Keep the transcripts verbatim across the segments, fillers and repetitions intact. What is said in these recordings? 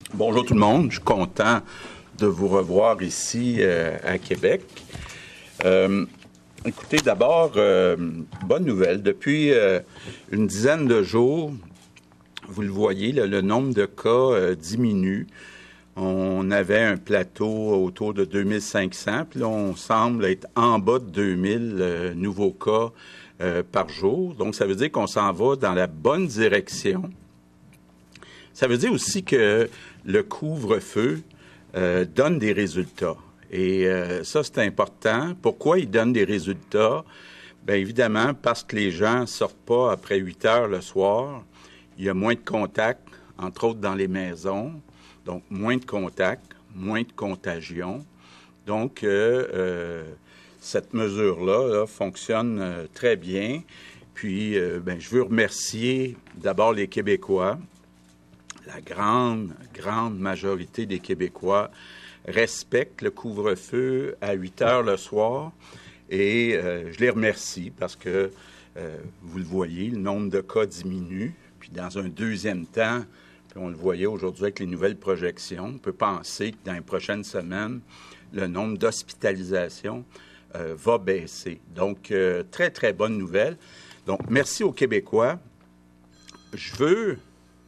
Bonjour tout le monde, je suis content de vous revoir ici euh, à Québec. Euh, écoutez, d'abord, euh, bonne nouvelle. Depuis euh, une dizaine de jours, vous le voyez, le, le nombre de cas euh, diminue. On avait un plateau autour de deux mille cinq cents, puis là, on semble être en bas de deux mille euh, nouveaux cas euh, par jour. Donc, ça veut dire qu'on s'en va dans la bonne direction. Ça veut dire aussi que le couvre-feu euh, donne des résultats. Et euh, ça, c'est important. Pourquoi il donne des résultats? Bien évidemment, parce que les gens ne sortent pas après huit heures le soir. Il y a moins de contacts, entre autres dans les maisons. Donc, moins de contacts, moins de contagion. Donc, euh, euh, cette mesure-là là, fonctionne euh, très bien. Puis, euh, bien, je veux remercier d'abord les Québécois. La grande, grande majorité des Québécois respectent le couvre-feu à huit heures le soir et euh, je les remercie parce que, euh, vous le voyez, le nombre de cas diminue. Puis dans un deuxième temps, puis on le voyait aujourd'hui avec les nouvelles projections, on peut penser que dans les prochaines semaines, le nombre d'hospitalisations euh, va baisser. Donc, euh, très, très bonne nouvelle. Donc, merci aux Québécois. Je veux...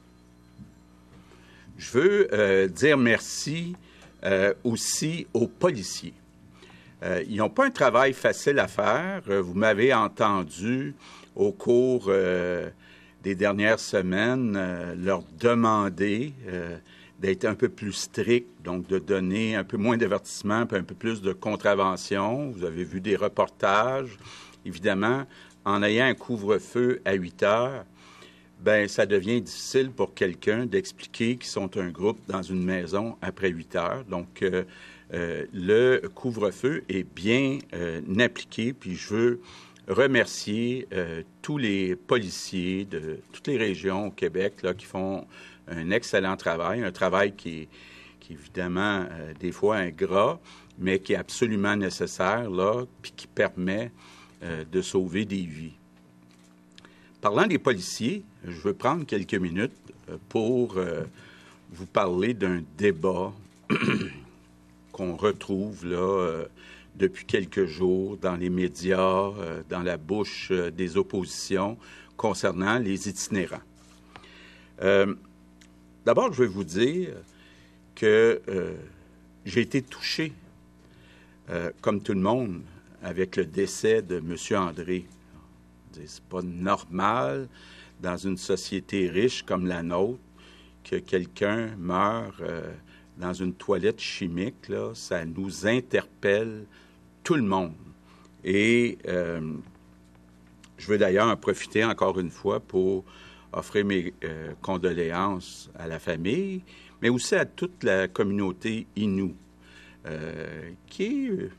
Je veux euh, dire merci euh, aussi aux policiers. Euh, ils n'ont pas un travail facile à faire. Euh, vous m'avez entendu au cours euh, des dernières semaines euh, leur demander euh, d'être un peu plus stricts, donc de donner un peu moins d'avertissement, un peu plus de contraventions. Vous avez vu des reportages. Évidemment, en ayant un couvre-feu à huit heures, bien, ça devient difficile pour quelqu'un d'expliquer qu'ils sont un groupe dans une maison après huit heures. Donc, euh, euh, le couvre-feu est bien euh, appliqué, puis je veux remercier euh, tous les policiers de toutes les régions au Québec là, qui font un excellent travail, un travail qui est, qui est évidemment euh, des fois ingrat, mais qui est absolument nécessaire, là, puis qui permet euh, de sauver des vies. Parlant des policiers, je veux prendre quelques minutes pour euh, vous parler d'un débat qu'on retrouve là euh, depuis quelques jours dans les médias, euh, dans la bouche euh, des oppositions concernant les itinérants. Euh, d'abord, je vais vous dire que euh, j'ai été touché, euh, comme tout le monde, avec le décès de M. André. C'est pas normal dans une société riche comme la nôtre que quelqu'un meure euh, dans une toilette chimique. Là, ça nous interpelle tout le monde. Et euh, je veux d'ailleurs en profiter encore une fois pour offrir mes euh, condoléances à la famille, mais aussi à toute la communauté Innu, euh, qui est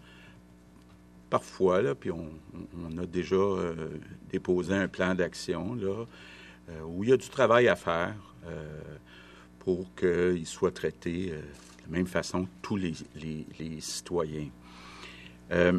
parfois, là, puis on, on a déjà euh, déposé un plan d'action là, euh, où il y a du travail à faire euh, pour qu'il soit traité euh, de la même façon que tous les, les, les citoyens. Euh,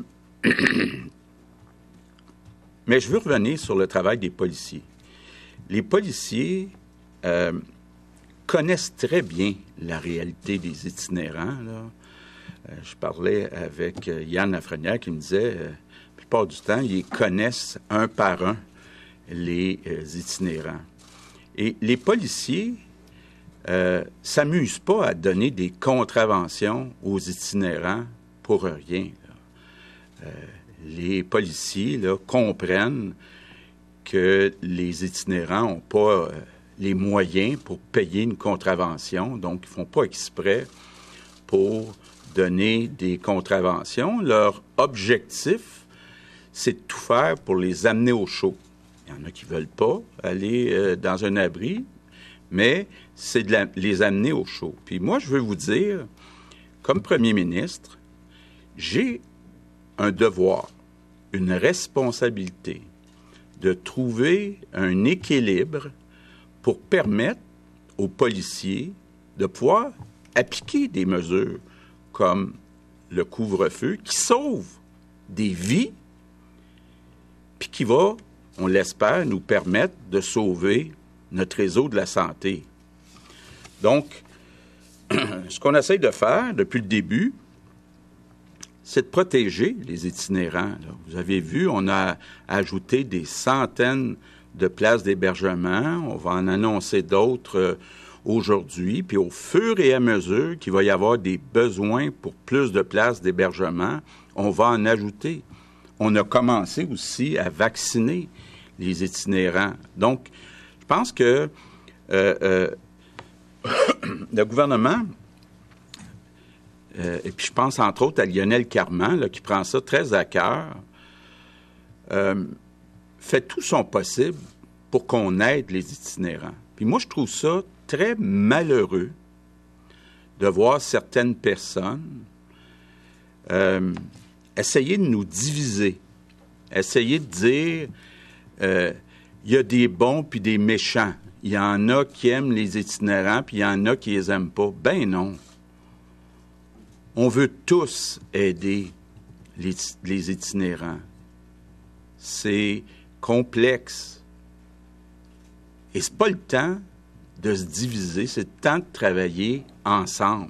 Mais je veux revenir sur le travail des policiers. Les policiers euh, connaissent très bien la réalité des itinérants, là. Je parlais avec Yann Lafrenière qui me disait, euh, la plupart du temps, ils connaissent un par un les euh, itinérants. Et les policiers euh, s'amusent pas à donner des contraventions aux itinérants pour rien. Euh, les policiers là, comprennent que les itinérants n'ont pas euh, les moyens pour payer une contravention, donc ils ne font pas exprès pour donner des contraventions. Leur objectif, c'est de tout faire pour les amener au chaud. Il y en a qui ne veulent pas aller euh, dans un abri, mais c'est de la, les amener au chaud. Puis moi, je veux vous dire, comme premier ministre, j'ai un devoir, une responsabilité de trouver un équilibre pour permettre aux policiers de pouvoir appliquer des mesures comme le couvre-feu qui sauve des vies puis qui va, on l'espère, nous permettre de sauver notre réseau de la santé. Donc, ce qu'on essaie de faire depuis le début, c'est de protéger les itinérants. Là. Vous avez vu, on a ajouté des centaines de places d'hébergement. On va en annoncer d'autres euh, aujourd'hui. Puis au fur et à mesure qu'il va y avoir des besoins pour plus de places d'hébergement, on va en ajouter. On a commencé aussi à vacciner les itinérants. Donc, je pense que euh, euh, le gouvernement, euh, et puis je pense entre autres à Lionel Carman, là, qui prend ça très à cœur, euh, fait tout son possible pour qu'on aide les itinérants. Puis moi, je trouve ça très malheureux de voir certaines personnes euh, essayer de nous diviser, essayer de dire euh, il y a des bons puis des méchants. Il y en a qui aiment les itinérants puis il y en a qui les aiment pas. Ben non. On veut tous aider les, les itinérants. C'est complexe. Et c'est pas le temps de se diviser, c'est le temps de travailler ensemble.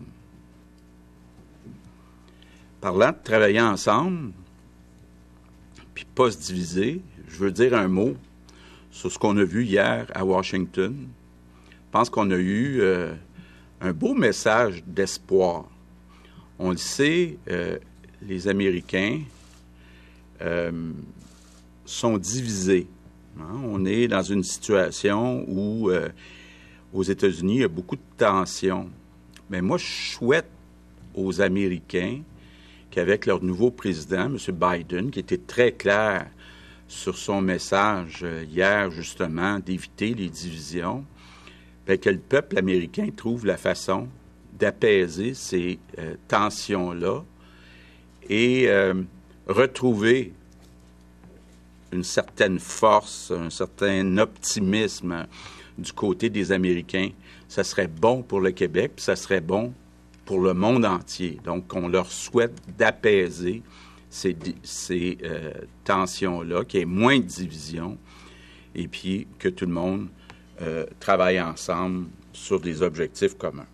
Parlant de travailler ensemble, puis pas se diviser, je veux dire un mot sur ce qu'on a vu hier à Washington. Je pense qu'on a eu euh, un beau message d'espoir. On le sait, euh, les Américains euh, sont divisés. Hein? On est dans une situation où, euh, aux États-Unis, il y a beaucoup de tensions. Mais moi, je souhaite aux Américains qu'avec leur nouveau président, M. Biden, qui était très clair sur son message euh, hier, justement, d'éviter les divisions, bien, que le peuple américain trouve la façon d'apaiser ces euh, tensions-là et euh, retrouver une certaine force, un certain optimisme du côté des Américains. Ça serait bon pour le Québec, puis ça serait bon pour le monde entier. Donc, on leur souhaite d'apaiser ces, ces euh, tensions-là, qu'il y ait moins de divisions, et puis que tout le monde euh, travaille ensemble sur des objectifs communs.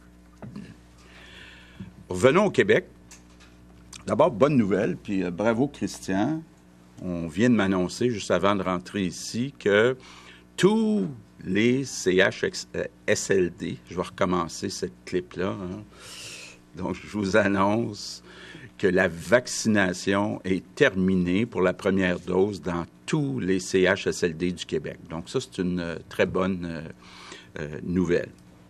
Revenons au Québec. D'abord, bonne nouvelle, puis euh, bravo Christian. On vient de m'annoncer, juste avant de rentrer ici, que tous les C H S L D, je vais recommencer cette clip-là, hein. Donc je vous annonce que la vaccination est terminée pour la première dose dans tous les C H S L D du Québec. Donc ça, c'est une euh, très bonne euh, euh, nouvelle.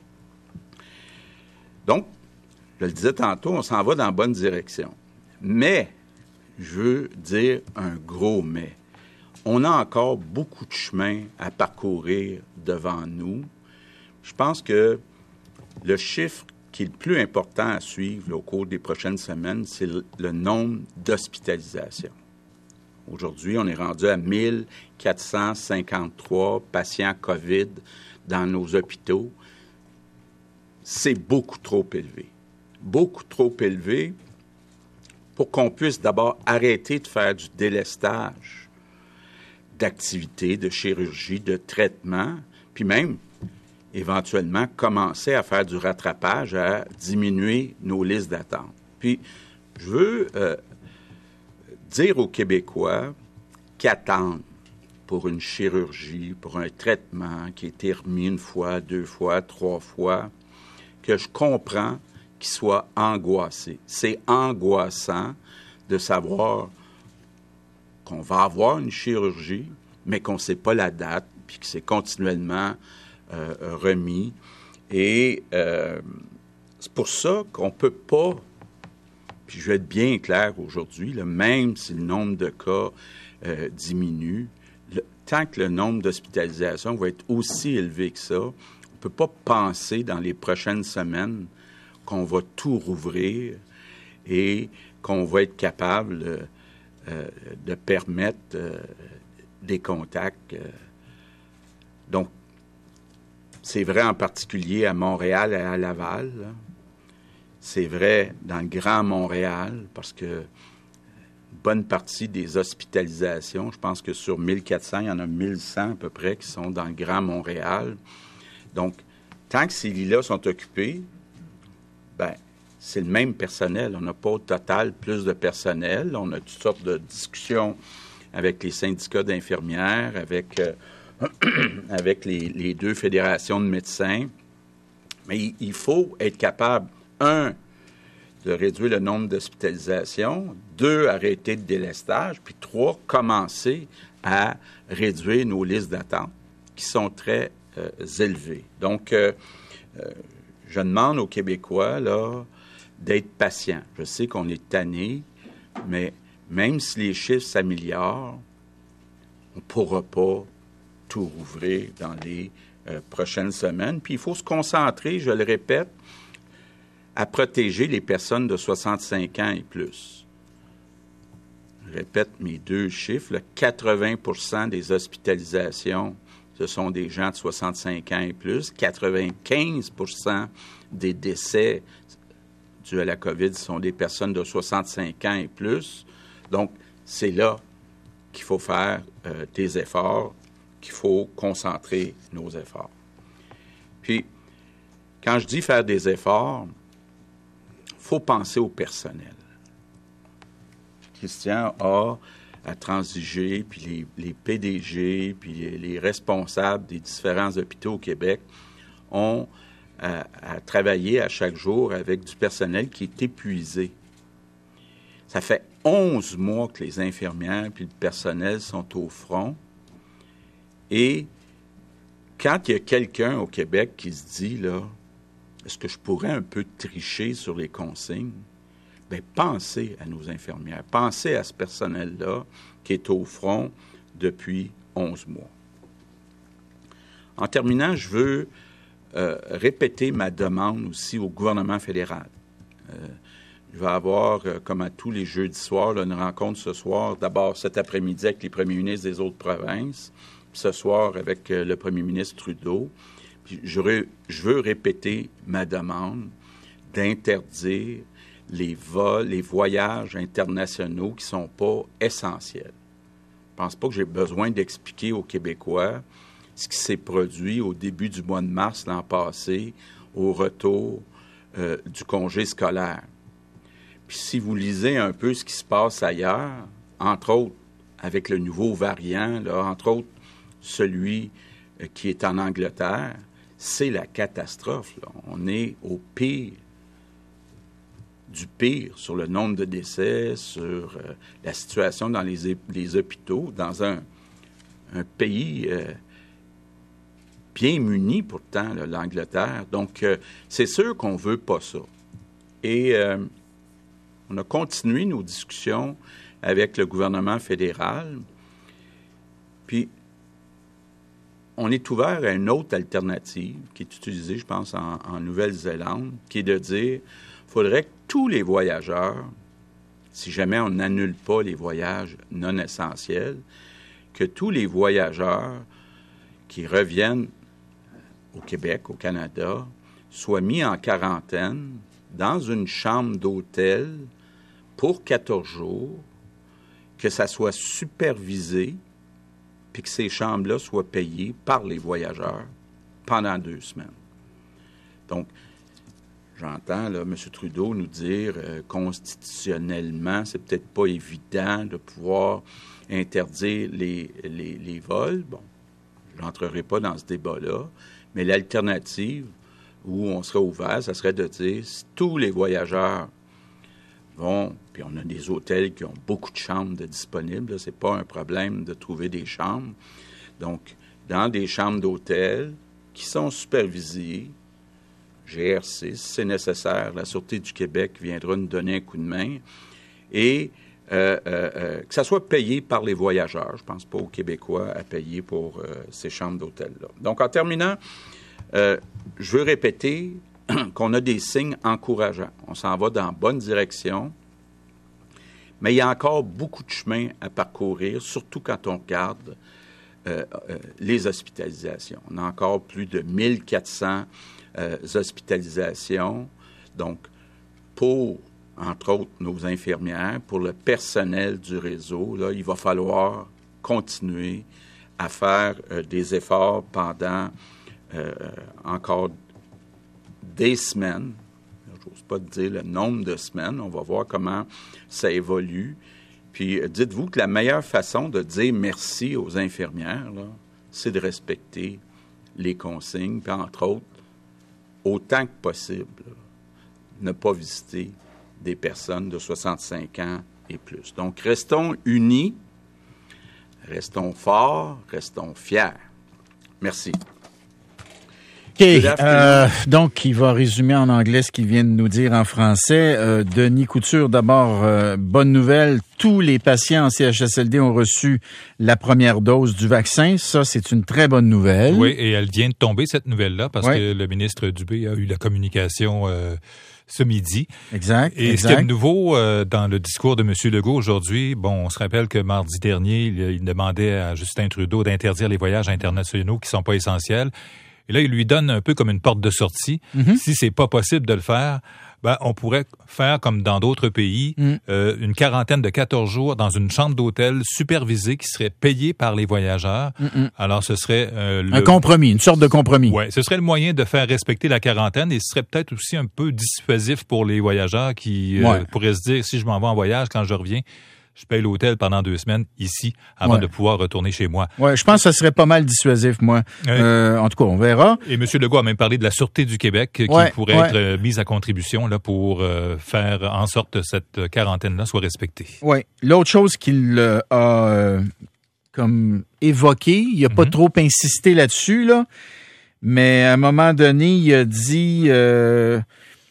Donc, je le disais tantôt, on s'en va dans la bonne direction. Mais, je veux dire un gros mais. On a encore beaucoup de chemin à parcourir devant nous. Je pense que le chiffre qui est le plus important à suivre là, au cours des prochaines semaines, c'est le, le nombre d'hospitalisations. Aujourd'hui, on est rendu à mille quatre cent cinquante-trois patients COVID dans nos hôpitaux. C'est beaucoup trop élevé. Beaucoup trop élevé pour qu'on puisse d'abord arrêter de faire du délestage d'activités, de chirurgie, de traitement, puis même, éventuellement, commencer à faire du rattrapage, à diminuer nos listes d'attente. Puis, je veux euh, dire aux Québécois qu'attendre pour une chirurgie, pour un traitement qui a été remis une fois, deux fois, trois fois, que je comprends qu'ils soient angoissés. C'est angoissant de savoir qu'on va avoir une chirurgie, mais qu'on ne sait pas la date, puis que c'est continuellement euh, remis. Et euh, c'est pour ça qu'on ne peut pas, puis je vais être bien clair aujourd'hui, là, même si le nombre de cas euh, diminue, le, tant que le nombre d'hospitalisations va être aussi élevé que ça, on ne peut pas penser dans les prochaines semaines qu'on va tout rouvrir et qu'on va être capable euh, euh, de permettre euh, des contacts. Euh. Donc, c'est vrai en particulier à Montréal et à Laval. Là. C'est vrai dans le Grand Montréal, parce que une bonne partie des hospitalisations, je pense que sur mille quatre cents, il y en a mille cent à peu près qui sont dans le Grand Montréal. Donc, tant que ces lits-là sont occupés, bien, c'est le même personnel. On n'a pas au total plus de personnel. On a toutes sortes de discussions avec les syndicats d'infirmières, avec, euh, avec les, les deux fédérations de médecins. Mais il, il faut être capable, un, de réduire le nombre d'hospitalisations, deux, arrêter le délestage, puis trois, commencer à réduire nos listes d'attente qui sont très euh, élevées. Donc, euh, euh, je demande aux Québécois là, d'être patients. Je sais qu'on est tanné, mais même si les chiffres s'améliorent, on ne pourra pas tout rouvrir dans les euh, prochaines semaines. Puis il faut se concentrer, je le répète, à protéger les personnes de soixante-cinq ans et plus. Je répète mes deux chiffres. Là, quatre-vingts pour cent des hospitalisations, ce sont des gens de soixante-cinq ans et plus. quatre-vingt-quinze pour cent des décès dus à la COVID sont des personnes de soixante-cinq ans et plus. Donc, c'est là qu'il faut faire euh, des efforts, qu'il faut concentrer nos efforts. Puis, quand je dis faire des efforts, il faut penser au personnel. Christian a à transiger, puis les, les P D G, puis les, les responsables des différents hôpitaux au Québec ont à, à travailler à chaque jour avec du personnel qui est épuisé. Ça fait onze mois que les infirmières puis le personnel sont au front. Et quand il y a quelqu'un au Québec qui se dit, là, est-ce que je pourrais un peu tricher sur les consignes? Bien, pensez à nos infirmières, pensez à ce personnel-là qui est au front depuis onze mois. En terminant, je veux euh, répéter ma demande aussi au gouvernement fédéral. Euh, je vais avoir, euh, comme à tous les jeudis soirs, là, une rencontre ce soir, d'abord cet après-midi avec les premiers ministres des autres provinces, puis ce soir avec euh, le premier ministre Trudeau. Puis je, re, je veux répéter ma demande d'interdire les vols, les voyages internationaux qui ne sont pas essentiels. Je ne pense pas que j'ai besoin d'expliquer aux Québécois ce qui s'est produit au début du mois de mars l'an passé, au retour euh, du congé scolaire. Puis si vous lisez un peu ce qui se passe ailleurs, entre autres avec le nouveau variant, là, entre autres celui euh, qui est en Angleterre, c'est la catastrophe. Là. On est au pire du pire sur le nombre de décès, sur euh, la situation dans les, les hôpitaux, dans un, un pays euh, bien muni pourtant, là, l'Angleterre. Donc, euh, c'est sûr qu'on ne veut pas ça. Et euh, on a continué nos discussions avec le gouvernement fédéral. Puis, on est ouvert à une autre alternative qui est utilisée, je pense, en, en Nouvelle-Zélande, qui est de dire il faudrait que tous les voyageurs, si jamais on n'annule pas les voyages non essentiels, que tous les voyageurs qui reviennent au Québec, au Canada, soient mis en quarantaine dans une chambre d'hôtel pour quatorze jours, que ça soit supervisé, puis que ces chambres-là soient payées par les voyageurs pendant deux semaines. Donc, j'entends là, M. Trudeau nous dire euh, constitutionnellement, c'est peut-être pas évident de pouvoir interdire les, les, les vols. Bon, je n'entrerai pas dans ce débat-là, mais l'alternative où on serait ouvert, ça serait de dire si tous les voyageurs vont, puis on a des hôtels qui ont beaucoup de chambres de disponibles, c'est pas un problème de trouver des chambres. Donc, dans des chambres d'hôtel qui sont supervisées, G R C, si c'est nécessaire, la Sûreté du Québec viendra nous donner un coup de main, et euh, euh, euh, que ça soit payé par les voyageurs. Je ne pense pas aux Québécois à payer pour euh, ces chambres d'hôtel-là. Donc, en terminant, euh, je veux répéter qu'on a des signes encourageants. On s'en va dans la bonne direction, mais il y a encore beaucoup de chemin à parcourir, surtout quand on regarde euh, euh, les hospitalisations. On a encore plus de mille quatre cents euh, hospitalisations. Donc, pour, entre autres, nos infirmières, pour le personnel du réseau, là, il va falloir continuer à faire euh, des efforts pendant euh, encore des semaines. Je j'ose pas te dire le nombre de semaines. On va voir comment ça évolue. Puis dites-vous que la meilleure façon de dire merci aux infirmières, là, c'est de respecter les consignes, puis entre autres, autant que possible, là, ne pas visiter des personnes de soixante-cinq ans et plus. Donc, restons unis, restons forts, restons fiers. Merci. OK. Euh, donc, il va résumer en anglais ce qu'il vient de nous dire en français. Euh, Denis Couture, d'abord, euh, bonne nouvelle. Tous les patients en C H S L D ont reçu la première dose du vaccin. Ça, c'est une très bonne nouvelle. Oui, et elle vient de tomber, cette nouvelle-là, parce oui. que le ministre Dubé a eu la communication euh, ce midi. Exact. Et exact. ce qu'il y a de nouveau euh, dans le discours de M. Legault aujourd'hui, bon, on se rappelle que mardi dernier, il, il demandait à Justin Trudeau d'interdire les voyages internationaux qui sont pas essentiels. Et là, il lui donne un peu comme une porte de sortie. Mm-hmm. Si c'est pas possible de le faire, ben, on pourrait faire comme dans d'autres pays, mm. euh, une quarantaine de quatorze jours dans une chambre d'hôtel supervisée qui serait payée par les voyageurs. Mm-mm. Alors, ce serait... Euh, le... Un compromis, une sorte de compromis. Oui, ce serait le moyen de faire respecter la quarantaine et ce serait peut-être aussi un peu dissuasif pour les voyageurs qui ouais. euh, pourraient se dire, si je m'en vais en voyage, quand je reviens, je paye l'hôtel pendant deux semaines ici avant ouais. de pouvoir retourner chez moi. Oui, je pense que ça serait pas mal dissuasif, moi. Ouais. Euh, en tout cas, on verra. Et M. Legault a même parlé de la Sûreté du Québec qui ouais, pourrait ouais. être mise à contribution là, pour euh, faire en sorte que cette quarantaine-là soit respectée. Oui. L'autre chose qu'il euh, a euh, comme évoqué, il n'a pas mm-hmm. trop insisté là-dessus, là, mais à un moment donné, il a dit... Euh,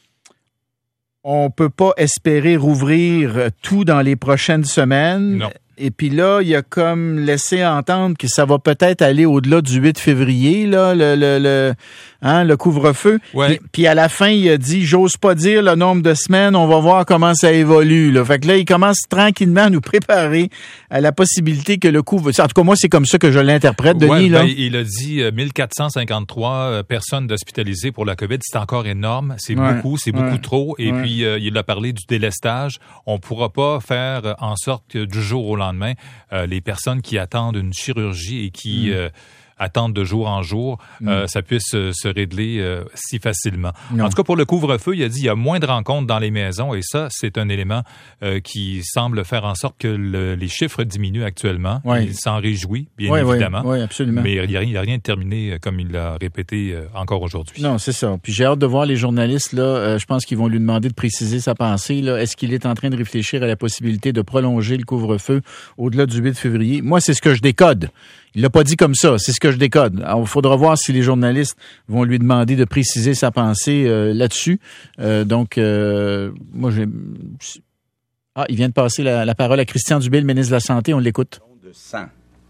on peut pas espérer rouvrir tout dans les prochaines semaines. Non. Et puis là, il a comme laissé entendre que ça va peut-être aller au-delà du huit février, là, le, le, le, hein, le couvre-feu. Ouais. Puis, puis à la fin, il a dit, j'ose pas dire le nombre de semaines, on va voir comment ça évolue, là. Fait que là, il commence tranquillement à nous préparer à la possibilité que le couvre-feu... En tout cas, moi, c'est comme ça que je l'interprète, Denis, ouais, là. Ben, il a dit euh, mille quatre cent cinquante-trois personnes hospitalisées pour la COVID. C'est encore énorme. C'est ouais. beaucoup, c'est beaucoup ouais. trop. Et ouais. puis, euh, il a parlé du délestage. On pourra pas faire en sorte que du jour au lendemain, Euh, les personnes qui attendent une chirurgie et qui mmh. euh, attendent de jour en jour, mmh. euh, ça puisse euh, se régler euh, si facilement. Non. En tout cas, pour le couvre-feu, il a dit qu'il y a moins de rencontres dans les maisons et ça, c'est un élément euh, qui semble faire en sorte que le, les chiffres diminuent actuellement. Oui. Il s'en réjouit, bien oui, évidemment. Oui, oui, absolument. Mais il n'y a, a rien de terminé, comme il l'a répété euh, encore aujourd'hui. Non, c'est ça. Puis j'ai hâte de voir les journalistes, là, euh, je pense qu'ils vont lui demander de préciser sa pensée. Là. Est-ce qu'il est en train de réfléchir à la possibilité de prolonger le couvre-feu au-delà du huit février? Moi, c'est ce que je décode. Il l'a pas dit comme ça, c'est ce que je décode. Alors, il faudra voir si les journalistes vont lui demander de préciser sa pensée euh, là-dessus. Euh, donc, euh, moi, j'ai... Ah, il vient de passer la, la parole à Christian Dubé, le ministre de la Santé. On l'écoute. De sang.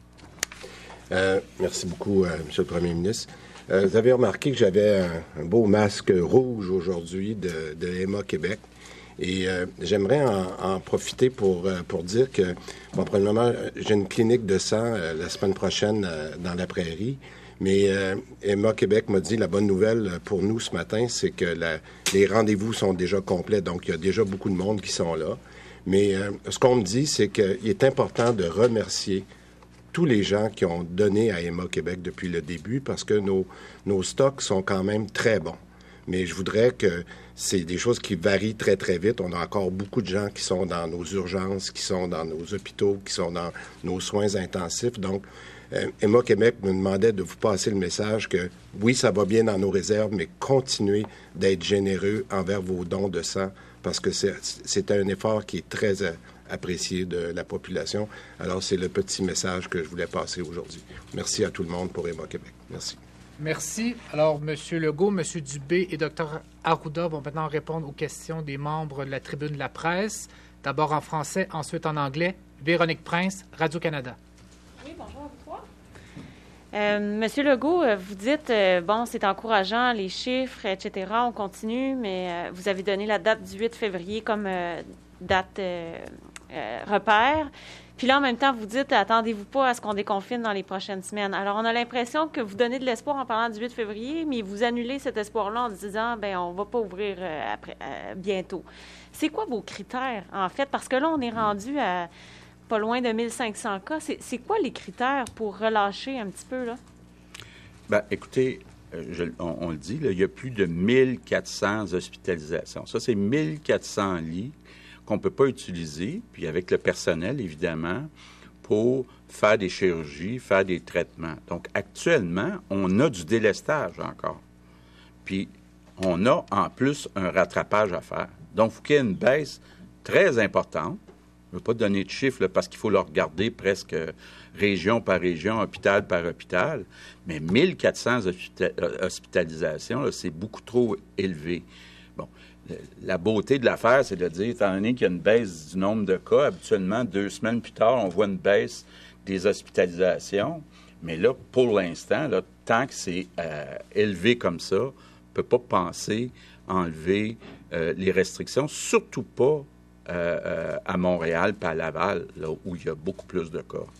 Euh, merci beaucoup, euh, Monsieur le Premier ministre. Euh, vous avez remarqué que j'avais un, un beau masque rouge aujourd'hui de, de Emma Québec. Et euh, j'aimerais en, en profiter pour, euh, pour dire que, bon, premièrement, j'ai une clinique de sang euh, la semaine prochaine euh, dans la Prairie. Mais euh, Emma Québec m'a dit, la bonne nouvelle pour nous ce matin, c'est que la, les rendez-vous sont déjà complets. Donc, il y a déjà beaucoup de monde qui sont là. Mais euh, ce qu'on me dit, c'est qu'il est important de remercier tous les gens qui ont donné à Emma Québec depuis le début parce que nos, nos stocks sont quand même très bons. Mais je voudrais que c'est des choses qui varient très, très vite. On a encore beaucoup de gens qui sont dans nos urgences, qui sont dans nos hôpitaux, qui sont dans nos soins intensifs. Donc, euh, Emma Québec me demandait de vous passer le message que, oui, ça va bien dans nos réserves, mais continuez d'être généreux envers vos dons de sang parce que c'est, c'est un effort qui est très euh, apprécié de la population. Alors, c'est le petit message que je voulais passer aujourd'hui. Merci à tout le monde pour Emma Québec. Merci. Merci. Alors, M. Legault, M. Dubé et Dr Arruda vont maintenant répondre aux questions des membres de la tribune de la presse. D'abord en français, ensuite en anglais. Véronique Prince, Radio-Canada. Oui, bonjour à vous trois. Euh, Monsieur Legault, vous dites, euh, bon, c'est encourageant, les chiffres, et cetera, on continue, mais euh, vous avez donné la date du huit février comme euh, date euh, euh, repère. Puis là, en même temps, vous dites, attendez-vous pas à ce qu'on déconfine dans les prochaines semaines. Alors, on a l'impression que vous donnez de l'espoir en parlant du huit février, mais vous annulez cet espoir-là en disant, ben, on va pas ouvrir euh, après, euh, bientôt. C'est quoi vos critères, en fait? Parce que là, on est rendu à pas loin de mille cinq cents cas. C'est, c'est quoi les critères pour relâcher un petit peu, là? Bien, écoutez, je, on, on le dit, là, il y a plus de mille quatre cents hospitalisations. Ça, c'est mille quatre cents lits qu'on ne peut pas utiliser, puis avec le personnel, évidemment, pour faire des chirurgies, faire des traitements. Donc, actuellement, on a du délestage encore. Puis, on a en plus un rattrapage à faire. Donc, il faut qu'il y ait une baisse très importante. Je ne veux pas donner de chiffres là, parce qu'il faut le regarder presque région par région, hôpital par hôpital. Mais mille quatre cents hospitalisations, là, c'est beaucoup trop élevé. Bon, la beauté de l'affaire, c'est de dire, étant donné qu'il y a une baisse du nombre de cas, habituellement, deux semaines plus tard, on voit une baisse des hospitalisations. Mais là, pour l'instant, là, tant que c'est euh, élevé comme ça, on ne peut pas penser enlever euh, les restrictions, surtout pas euh, euh, à Montréal et à Laval, là, où il y a beaucoup plus de cas.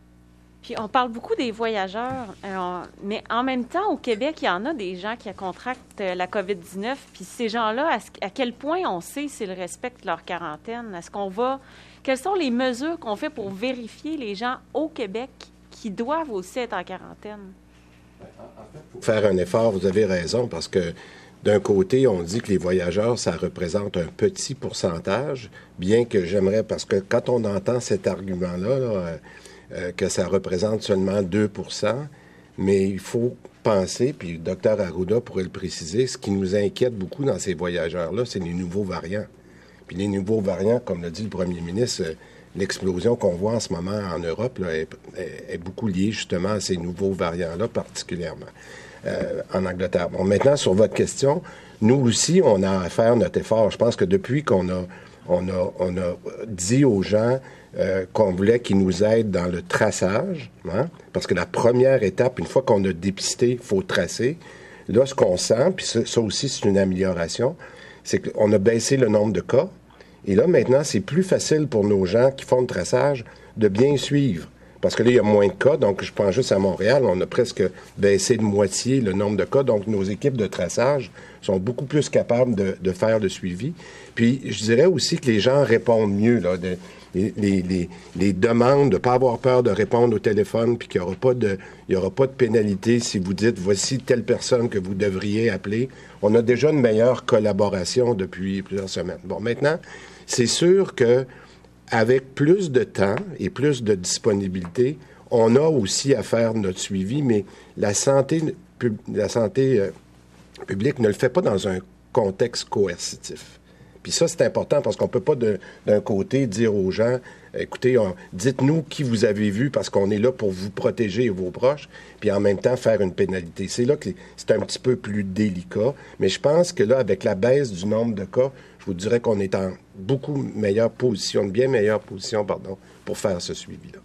Puis on parle beaucoup des voyageurs, euh, mais en même temps, au Québec, il y en a des gens qui contractent la covid dix-neuf. Puis ces gens-là, à, à quel point on sait s'ils respectent leur quarantaine? Est-ce qu'on va... Quelles sont les mesures qu'on fait pour vérifier les gens au Québec qui doivent aussi être en quarantaine? En fait, il faut faire un effort, vous avez raison, parce que d'un côté, on dit que les voyageurs, ça représente un petit pourcentage, bien que j'aimerais, parce que quand on entend cet argument-là, là, euh, que ça représente seulement deux pour cent, mais il faut penser, puis le docteur Arruda pourrait le préciser, ce qui nous inquiète beaucoup dans ces voyageurs-là, c'est les nouveaux variants. Puis les nouveaux variants, comme l'a dit le premier ministre, euh, l'explosion qu'on voit en ce moment en Europe là, est, est, est beaucoup liée justement à ces nouveaux variants-là, particulièrement euh, en Angleterre. Bon, maintenant, sur votre question, nous aussi, on a à faire notre effort. Je pense que depuis qu'on a, on a, on a dit aux gens euh, qu'on voulait qu'ils nous aident dans le traçage, hein, parce que la première étape, une fois qu'on a dépisté, il faut tracer. Là, ce qu'on sent, puis ça, ça aussi, c'est une amélioration, c'est qu'on a baissé le nombre de cas. Et là, maintenant, c'est plus facile pour nos gens qui font le traçage de bien suivre. Parce que là, il y a moins de cas. Donc, je pense juste à Montréal, on a presque baissé de moitié le nombre de cas. Donc, nos équipes de traçage sont beaucoup plus capables de, de faire le suivi. Puis, je dirais aussi que les gens répondent mieux, là, de, les, les, les, les demandes, de ne pas avoir peur de répondre au téléphone, puis qu'il n'y aura pas de, il y aura pas de pénalité si vous dites, voici telle personne que vous devriez appeler. On a déjà une meilleure collaboration depuis plusieurs semaines. Bon, maintenant, c'est sûr que avec plus de temps et plus de disponibilité, on a aussi à faire notre suivi, mais la santé, la santé euh, publique ne le fait pas dans un contexte coercitif. Puis ça, c'est important parce qu'on ne peut pas de, d'un côté dire aux gens, écoutez, on, dites-nous qui vous avez vu parce qu'on est là pour vous protéger et vos proches, puis en même temps faire une pénalité. C'est là que c'est un petit peu plus délicat, mais je pense que là, avec la baisse du nombre de cas, je vous dirais qu'on est en beaucoup meilleure position, une bien meilleure position, pardon, pour faire ce suivi-là.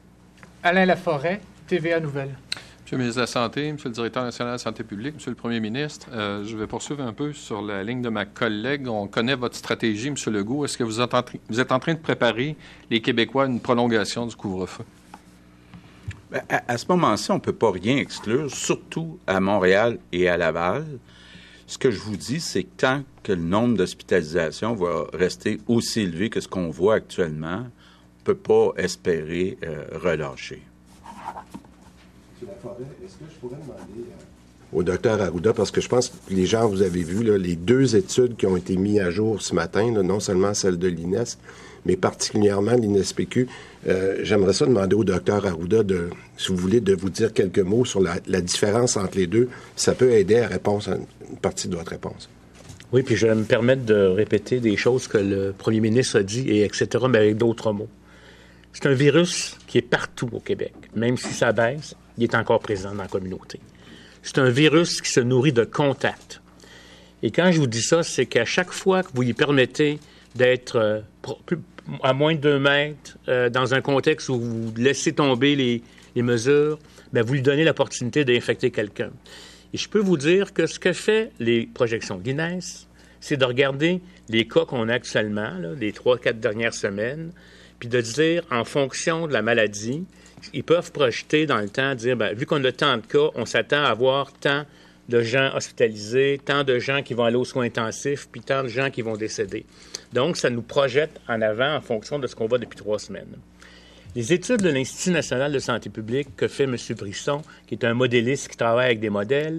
Alain Laforêt, T V A Nouvelles. Monsieur le ministre de la Santé, Monsieur le directeur national de la Santé publique, Monsieur le premier ministre, euh, je vais poursuivre un peu sur la ligne de ma collègue. On connaît votre stratégie, Monsieur Legault. Est-ce que vous êtes en, tra- vous êtes en train de préparer les Québécois à une prolongation du couvre-feu? Bien, à, à ce moment-ci, on ne peut pas rien exclure, surtout à Montréal et à Laval. Ce que je vous dis, c'est que tant que le nombre d'hospitalisations va rester aussi élevé que ce qu'on voit actuellement, on ne peut pas espérer euh, relâcher. M. Laforêt, est-ce que je pourrais demander au docteur Arruda, parce que je pense que les gens, vous avez vu, là, les deux études qui ont été mises à jour ce matin, là, non seulement celle de l'I N E S, mais particulièrement l'I N S P Q, euh, j'aimerais ça demander au docteur Arruda, de, si vous voulez, de vous dire quelques mots sur la, la différence entre les deux. Ça peut aider à répondre à une partie de votre réponse. Oui, puis je vais me permettre de répéter des choses que le premier ministre a dit, et et cetera, mais avec d'autres mots. C'est un virus qui est partout au Québec. Même si ça baisse, il est encore présent dans la communauté. C'est un virus qui se nourrit de contacts. Et quand je vous dis ça, c'est qu'à chaque fois que vous lui permettez d'être euh, plus, à moins de deux mètres, euh, dans un contexte où vous laissez tomber les, les mesures, bien, vous lui donnez l'opportunité d'infecter quelqu'un. Et je peux vous dire que ce que fait les projections de l'I N E S, c'est de regarder les cas qu'on a actuellement, là, les trois, quatre dernières semaines, puis de dire, en fonction de la maladie, ils peuvent projeter dans le temps, dire, bien, vu qu'on a tant de cas, on s'attend à avoir tant de gens hospitalisés, tant de gens qui vont aller aux soins intensifs, puis tant de gens qui vont décéder. Donc, ça nous projette en avant en fonction de ce qu'on voit depuis trois semaines. Les études de l'Institut national de santé publique que fait M. Brisson, qui est un modéliste qui travaille avec des modèles,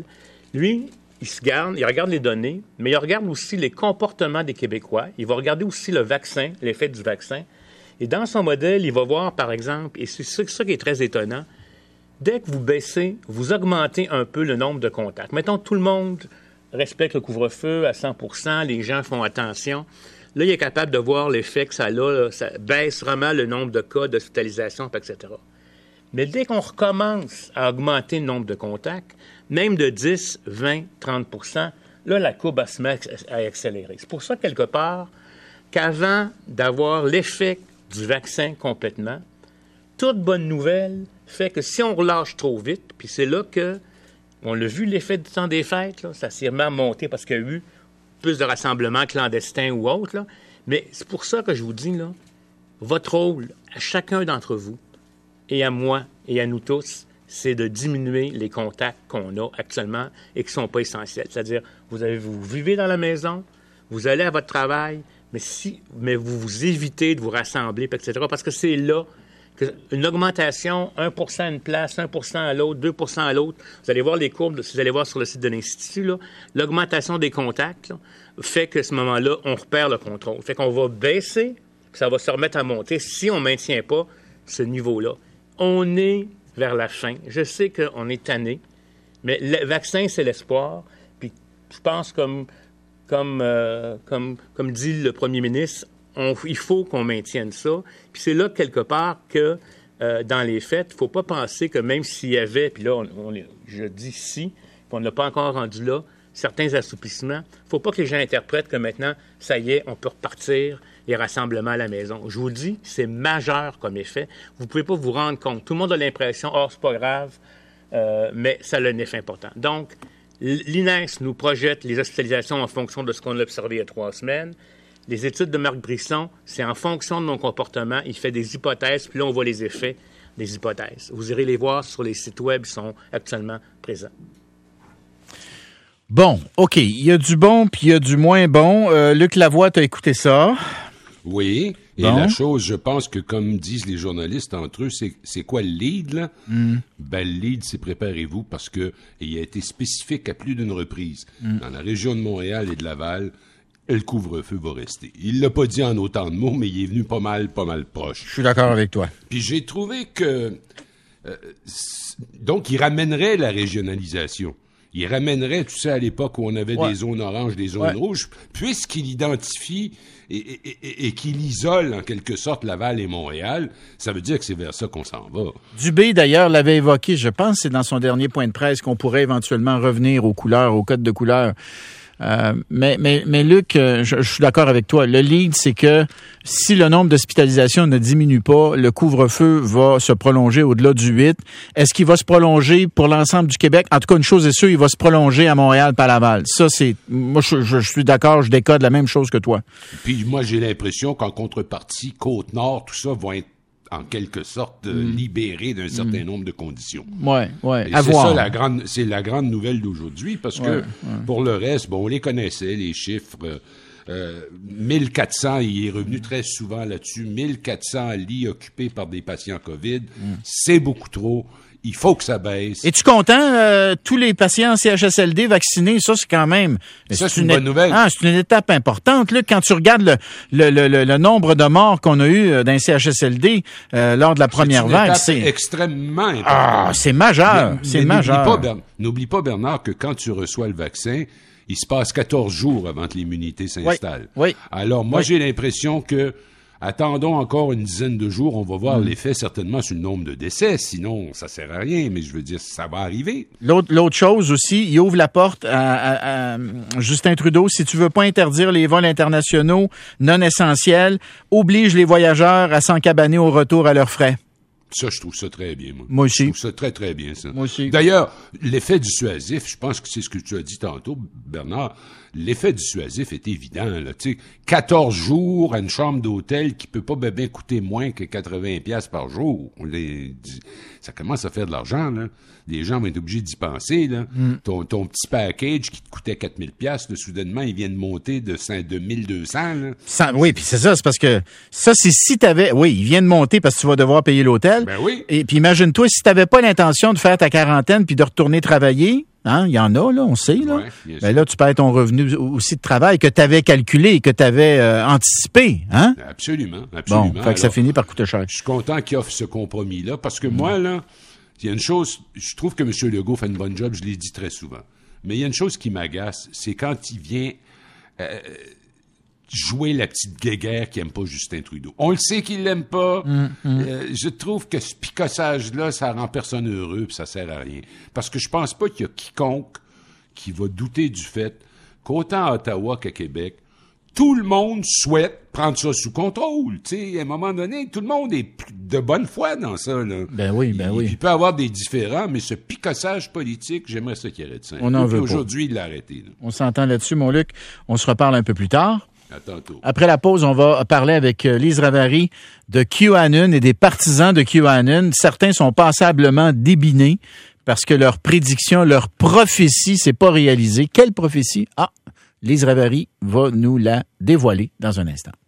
Lui, il se garde, il regarde les données, mais il regarde aussi les comportements des Québécois. Il va regarder aussi le vaccin, l'effet du vaccin. Et dans son modèle, il va voir, par exemple, et c'est ça qui est très étonnant, dès que vous baissez, vous augmentez un peu le nombre de contacts. Mettons, tout le monde respecte le couvre-feu à cent pour cent, les gens font attention. Là, il est capable de voir l'effet que ça a, là, ça baisse vraiment le nombre de cas d'hospitalisation, et cetera. Mais dès qu'on recommence à augmenter le nombre de contacts, même de dix, vingt, trente pour cent, là, la courbe se met à accélérer. C'est pour ça, quelque part, qu'avant d'avoir l'effet du vaccin complètement, toute bonne nouvelle fait que si on relâche trop vite, puis c'est là que, on l'a vu, l'effet du temps des fêtes, là, ça s'est vraiment monté parce qu'il y a eu plus de rassemblements clandestins ou autres, là. Mais c'est pour ça que je vous dis, là, votre rôle, à chacun d'entre vous, et à moi, et à nous tous, c'est de diminuer les contacts qu'on a actuellement et qui ne sont pas essentiels. C'est-à-dire, vous, avez, vous vivez dans la maison, vous allez à votre travail, mais, si, mais vous vous évitez de vous rassembler, et cetera, parce que c'est là qu'une augmentation, un pour cent à une place, un pour cent à l'autre, deux pour cent à l'autre, vous allez voir les courbes, si vous allez voir sur le site de l'Institut, là, l'augmentation des contacts là, fait qu'à ce moment-là, on repère le contrôle. Fait qu'on va baisser, puis ça va se remettre à monter si on ne maintient pas ce niveau-là. On est vers la fin. Je sais qu'on est tanné, mais le vaccin, c'est l'espoir. Puis je pense, comme, comme, euh, comme, comme dit le premier ministre, on, il faut qu'on maintienne ça. Puis c'est là, quelque part, que euh, dans les faits, il ne faut pas penser que même s'il y avait, puis là, on, on, je dis si, puis on n'a pas encore rendu là, certains assouplissements, il ne faut pas que les gens interprètent que maintenant, ça y est, on peut repartir les rassemblements à la maison. Je vous le dis, c'est majeur comme effet. Vous ne pouvez pas vous rendre compte. Tout le monde a l'impression, oh, c'est pas grave, euh, mais ça a un effet important. Donc, l'I N E S nous projette les hospitalisations en fonction de ce qu'on a observé il y a trois semaines. Les études de Marc Brisson, c'est en fonction de nos comportements. Il fait des hypothèses, puis là, on voit les effets des hypothèses. Vous irez les voir sur les sites web, ils sont actuellement présents. Bon, OK. Il y a du bon, puis il y a du moins bon. Euh, Luc Lavoie, t'as écouté ça? Oui. Et bon. La chose, je pense que, comme disent les journalistes entre eux, c'est, c'est quoi le lead, là? Mm. Ben, le lead, c'est préparez-vous parce que il a été spécifique à plus d'une reprise. Mm. Dans la région de Montréal et de Laval, le couvre-feu va rester. Il l'a pas dit en autant de mots, mais il est venu pas mal, pas mal proche. Je suis d'accord avec toi. Puis j'ai trouvé que... Euh, donc, il ramènerait la régionalisation. Il ramènerait, tu sais, à l'époque où on avait ouais. des zones oranges, des zones ouais. rouges, puisqu'il identifie et, et, et, et qu'il isole en quelque sorte Laval et Montréal, ça veut dire que c'est vers ça qu'on s'en va. Dubé, d'ailleurs, l'avait évoqué, je pense, c'est dans son dernier point de presse qu'on pourrait éventuellement revenir aux couleurs, au code de couleurs. Euh, mais, mais, mais Luc, je, je suis d'accord avec toi. Le lead, c'est que si le nombre d'hospitalisations ne diminue pas, le couvre-feu va se prolonger au-delà du huit. Est-ce qu'il va se prolonger pour l'ensemble du Québec? En tout cas, une chose est sûre, il va se prolonger à Montréal par Laval. Ça, c'est, moi, je, je, je suis d'accord, je décode la même chose que toi. Puis moi, j'ai l'impression qu'en contrepartie, Côte-Nord, tout ça va être en quelque sorte mm. libéré d'un certain mm. nombre de conditions. Ouais, ouais. Et c'est ça la grande, c'est la grande nouvelle d'aujourd'hui parce que ouais, ouais. pour le reste, bon, on les connaissait les chiffres. Euh, mille quatre cents, il est revenu très souvent là-dessus. mille quatre cents lits occupés par des patients COVID, mm. c'est beaucoup trop. Il faut que ça baisse. Es-tu content? Euh, tous les patients en C H S L D vaccinés, ça, c'est quand même... Ça, c'est, c'est une, une bonne nouvelle. Ah, c'est une étape importante. Là, quand tu regardes le, le, le, le nombre de morts qu'on a eu dans les C H S L D euh, lors de la première c'est vague, c'est... extrêmement important. Ah, c'est majeur. Mais, c'est mais majeur. N'oublie pas, Bern... n'oublie pas, Bernard, que quand tu reçois le vaccin, il se passe quatorze jours avant que l'immunité s'installe. Oui. oui. Alors, moi, oui. j'ai l'impression que attendons encore une dizaine de jours, on va voir mmh. l'effet certainement sur le nombre de décès, sinon ça sert à rien, mais je veux dire, ça va arriver. L'autre, l'autre chose aussi, il ouvre la porte à, à, à Justin Trudeau, si tu veux pas interdire les vols internationaux non essentiels, oblige les voyageurs à s'encabaner au retour à leurs frais. Ça, je trouve ça très bien, moi. Moi aussi. Je trouve ça très, très bien, ça. Moi aussi. D'ailleurs, l'effet dissuasif, je pense que c'est ce que tu as dit tantôt, Bernard, l'effet dissuasif est évident, là. Tu sais, quatorze jours à une chambre d'hôtel qui peut pas bien, bien coûter moins que quatre-vingts piastres par jour. Les, ça commence à faire de l'argent, là. Les gens vont être obligés d'y penser, là. Mm. Ton, ton petit package qui te coûtait quatre mille piastres, là, soudainement, il vient de monter de, de mille deux cents, là. Ça, oui, puis c'est ça, c'est parce que ça, c'est si t'avais, oui, il vient de monter parce que tu vas devoir payer l'hôtel, partielle. Ben oui. Et puis imagine-toi, si tu n'avais pas l'intention de faire ta quarantaine puis de retourner travailler, hein, il y en a, là, on sait, là. Ouais, ben là, tu perds ton revenu aussi de travail que tu avais calculé, que tu avais euh, anticipé. Hein? Absolument, absolument. Bon, fait que ça Alors, finit par coûter cher. Je suis content qu'il offre ce compromis-là, parce que Mm. moi, là, il y a une chose, je trouve que M. Legault fait une bonne job, je l'ai dit très souvent. Mais il y a une chose qui m'agace, c'est quand il vient euh, jouer la petite guéguerre qui aime pas Justin Trudeau. On le sait qu'il l'aime pas. Mm, mm. Euh, je trouve que ce picossage-là, ça rend personne heureux, puis ça sert à rien. Parce que je pense pas qu'il y a quiconque qui va douter du fait qu'autant à Ottawa qu'à Québec, tout le monde souhaite prendre ça sous contrôle. Tu sais, à un moment donné, tout le monde est de bonne foi dans ça. Là. Ben oui, ben il, oui. Il peut y avoir des différends, mais ce picossage politique, j'aimerais ça qu'il arrête ça. On en veut pas. Aujourd'hui, il l'a arrêté. Là. On s'entend là-dessus, mon Luc. On se reparle un peu plus tard. À tantôt. Après la pause, on va parler avec Lise Ravary de QAnon et des partisans de QAnon. Certains sont passablement débinés parce que leur prédiction, leur prophétie s'est pas réalisée. Quelle prophétie? Ah, Lise Ravary va nous la dévoiler dans un instant.